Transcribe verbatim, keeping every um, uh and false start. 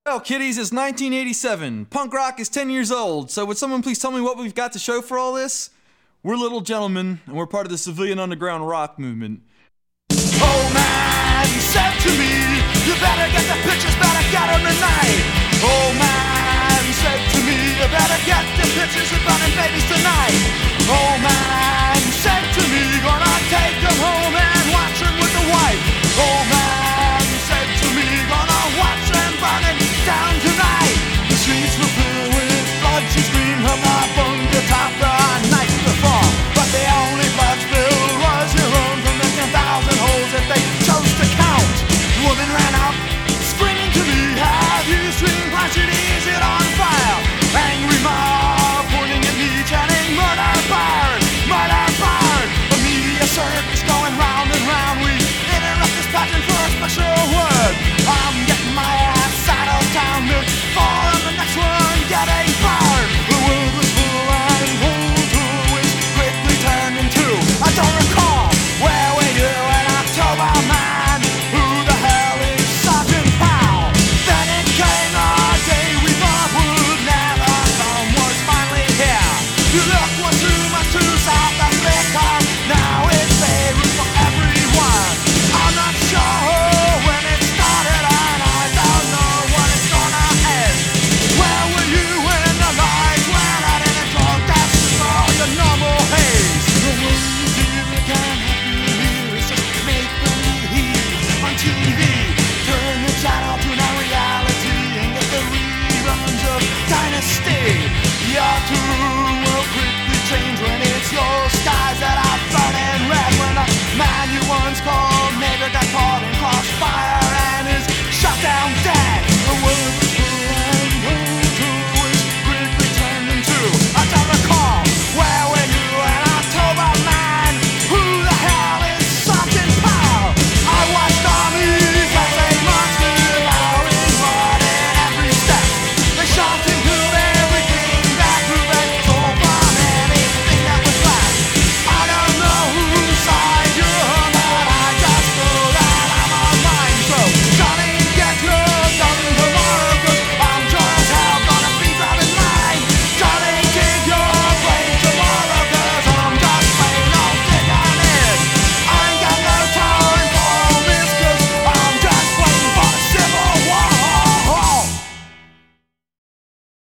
Well, kiddies, it's nineteen eighty-seven. Punk rock is ten years old, so would someone please tell me what we've got to show for all this? We're Little Gentlemen, and we're part of the civilian underground rock movement. Oh man, he said to me, you better get the pictures, better get them tonight. Oh man, he said to me, you better get the pictures of burning babies tonight. Oh man, he said to me, gonna take them home and watch them with the wife. Oh man, he said to me, gonna watch them burning down tonight. The streets will